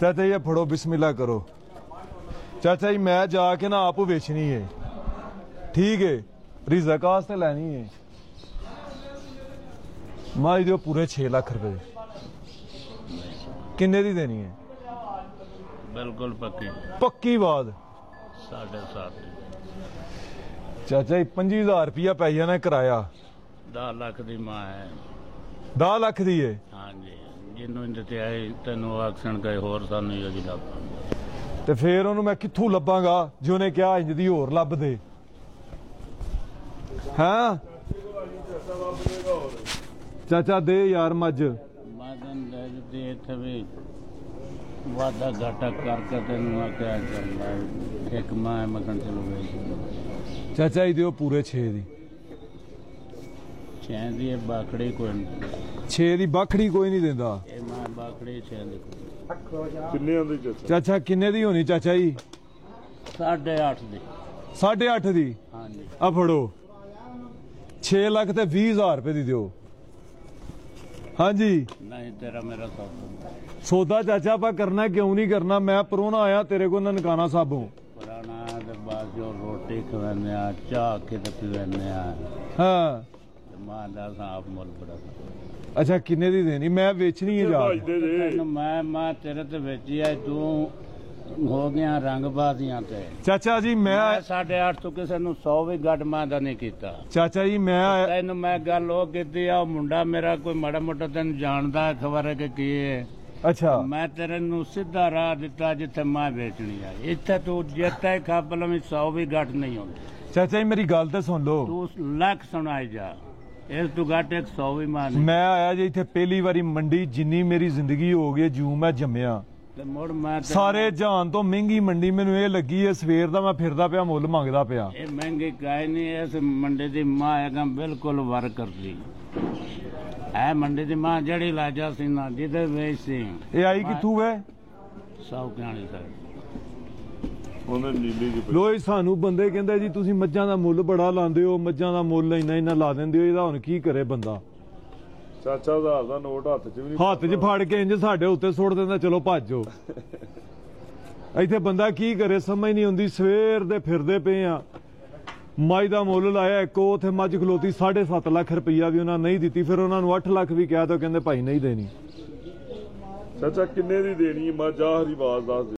चाचा जी फड़ो बिस्मिल्लाह करो। चाचा जी मैं जाके ना आप बेचनी है, ठीक है, रिजक वास्ते लैनी है। माई दो पूरे 6 लाख रुपए। किन्ने दी देनी है? बिल्कुल पक्की पक्की बात। 7.5 चाचा जी 25,000 रुपया पै जाना किराया। 10 लाख की मां है। 10 लाख दी है? हाँ जी, जिन्हों ਦਿੱਤੇ ਆਏ ਤੈਨੂੰ ਆਖਣ ਗਏ ਹੋਰ ਸਾਨੂੰ ਹੀ ਅਜੀ ਲੱਭਾਂ ਤੇ ਫੇਰ ਉਹਨੂੰ ਮੈਂ ਕਿੱਥੋਂ ਲੱਭਾਂਗਾ ਜੇ ਉਹਨੇ ਕਿਹਾ ਇੰਜ ਦੀ ਹੋਰ ਲੱਭ ਦੇ। ਹਾਂ ਚਾਚਾ ਦੇ ਯਾਰ ਮੱਝ ਮਾਦਨ ਲੈ ਦਿੱਤੀ ਇੱਥੇ ਵੀ ਵਾਦਾ ਘਾਟਾ ਕਰਕੇ ਤੈਨੂੰ ਆਖਿਆ ਚੱਲਦਾ ਇੱਕ ਮਾਂ ਮਗਨ ਚਲੋ ਗਈ। ਚਾਚਾ ਜੀ ਦਿਓ ਪੂਰੇ 6 ਦੀ। 6 ਦੀ ਇਹ ਬਾਖੜੀ ਕੋਈ ਨਹੀਂ। 6 ਦੀ ਬਾਖੜੀ ਕੋਈ ਨਹੀਂ ਦਿੰਦਾ। ਇਹ ਮਾਂ ਬਾਖੜੀ 6 ਦੀ ਕਿੰਨੇ ਆਉਂਦੀ ਚਾਚਾ ਕਿੰਨੇ ਦੀ ਹੋਣੀ ਚਾਚਾ ਜੀ? 8.5 ਦੀ। 8.5 ਦੀ? हाँ जी। ਆ ਫੜੋ 6 ਲੱਖ ਤੇ 20,000 ਰੁਪਏ ਦੀ ਦਿਓ। ਹਾਂਜੀ नहीं तेरा मेरा सब ਸੌਦਾ ਚਾਚਾ ਆਪਾਂ ਕਰਨਾ ਕਿਉਂ ਨਹੀਂ ਕਰਨਾ? ਮੈਂ ਪਰੋਣਾ ਆਇਆ ਤੇਰੇ ਕੋਲ ਨਨਕਾਣਾ ਸਾਬੋਂ पुराना तो बाद जो रोटी खवाने चाह के तो पीवाने ਹਾਂ। मां का आप मुल बड़ा ਅੱਛਾ ਕਿੰਨੇ ਦੀ ਦੇਣੀ? ਮੈਂ ਵੇਚਣੀ ਹੈ ਜਾ ਕੇ। ਤੈਨੂੰ ਮੈਂ ਤੇਰੇ ਤੇ ਵੇਚੀ ਆ ਤੂੰ ਹੋ ਗਿਆ ਰੰਗਬਾਜ਼ੀਆਂ ਤੇ। ਚਾਚਾ ਜੀ ਮੈਂ 8.5 ਤੋਂ ਕਿਸੇ ਨੂੰ 100 ਵੀ ਗੱਡ ਮਾਂ ਦਾ ਨਹੀਂ ਕੀਤਾ। ਚਾਚਾ ਜੀ ਮੈਂ ਤੈਨੂੰ ਮੈਂ ਗੱਲ ਉਹ ਕੀਤੀ ਆ ਮੁੰਡਾ ਮੇਰਾ ਕੋਈ ਮਾੜਾ ਮੋਟਾ ਤੈਨੂੰ ਜਾਣਦਾ ਖਬਰ ਹੈ ਕਿ ਕੀ ਹੈ। ਅੱਛਾ ਮੈਂ ਤੇਰੇ ਨੂੰ ਸਿੱਧਾ ਰਾਹ ਦਿੱਤਾ ਜਿੱਥੇ ਮੈਂ ਵੇਚਣੀ ਆ। ਇੱਥੇ ਤੂੰ ਜਿੱਤੇ ਖਾਪਲ ਵਿੱਚ 100 ਵੀ ਗੱਡ ਨਹੀਂ ਹੁੰਦੀ। ਚਾਚਾ ਜੀ ਮੇਰੀ ਗੱਲ ਤੇ ਸੁਣ ਲਓ। ਤੂੰ ਲੱਖ ਸੁਣਾਈ ਜਾ ਇਸ ਤੂੰ ਗੱਟ 100 ਵੀ ਮਾਂ ਨਹੀਂ। ਮੈਂ ਆਇਆ ਜੀ ਇੱਥੇ ਪਹਿਲੀ ਵਾਰੀ ਮੰਡੀ ਜਿੰਨੀ ਮੇਰੀ ਜ਼ਿੰਦਗੀ ਹੋ ਗਈ ਜੂ ਮੈਂ ਜੰਮਿਆ ਤੇ ਮੁੜ ਮੈਂ ਸਾਰੇ ਜਹਾਨ ਤੋਂ ਮਹਿੰਗੀ ਮੰਡੀ ਮੈਨੂੰ ਇਹ ਲੱਗੀ ਹੈ। ਸਵੇਰ ਦਾ ਮੈਂ ਫਿਰਦਾ ਪਿਆ ਮੁੱਲ ਮੰਗਦਾ ਪਿਆ। ਇਹ ਮਹਿੰਗੀ ਕਾਇ ਨਹੀਂ ਇਸ ਮੰਡੀ ਦੀ ਮਾਂ ਹੈਗਾ ਬਿਲਕੁਲ ਵਰ ਕਰਦੀ ਹੈ। ਮੰਡੀ ਦੀ ਮਾਂ ਜਿਹੜੀ ਲਾਜਾ ਸੀ ਨਾ ਜਿਹਦੇ ਵੇਚ ਸੀ। ਇਹ ਆਈ ਕਿੱਥੋਂ ਵੇ? ਸੌ ਕਿਆਣੀ ਸਰ ਉਹਨੇ ਨੀਲੀ ਜੀ ਲੋਈ ਸਾਨੂੰ ਬੰਦੇ ਕਹਿੰਦੇ ਜੀ ਤੁਸੀਂ ਮੱਝਾਂ ਦਾ ਮੁੱਲ ਬੜਾ ਲਾਉਂਦੇ ਹੋ, ਮੱਝਾਂ ਦਾ ਮੁੱਲ ਇੰਨਾ ਲਾ ਦਿੰਦੇ ਹੋ। ਇਹਦਾ ਹੁਣ ਕੀ ਕਰੇ ਬੰਦਾ? ਚਾਚਾ ਉਧਾਰ ਦਾ ਨੋਟ ਹੱਥ 'ਚ ਵੀ ਨਹੀਂ ਹੱਥ 'ਚ ਫੜ ਕੇ ਇੰਜ ਸਾਡੇ ਉੱਤੇ ਸੁੱਟ ਦਿੰਦਾ ਚਲੋ ਭੱਜੋ। ਇੱਥੇ ਬੰਦਾ ਕੀ ਕਰੇ ਸਮਝ ਨਹੀਂ ਆਉਂਦੀ। ਸਵੇਰ ਦੇ ਫਿਰਦੇ ਪਏ ਆ। ਮੱਝ ਦਾ ਮੁੱਲ ਲਾਇਆ ਇੱਕ ਉੱਥੇ ਮੱਝ ਖਲੋਤੀ 7.5 ਲੱਖ ਰੁਪਈਆ ਵੀ ਉਹਨਾਂ ਨਹੀਂ ਦਿੱਤੀ। ਫਿਰ ਉਹਨਾਂ ਨੂੰ 8 ਲੱਖ ਵੀ ਕਿਹਾ ਤਾਂ ਕਹਿੰਦੇ ਭਾਈ ਨਹੀਂ ਦੇਣੀ। ਚਾਚਾ ਕਿੰਨੇ ਦੀ ਦੇਣੀ? ਮੈਂ ਜਾ ਹਰੀ ਆਵਾਜ਼ ਦੱਸ ਦੇ।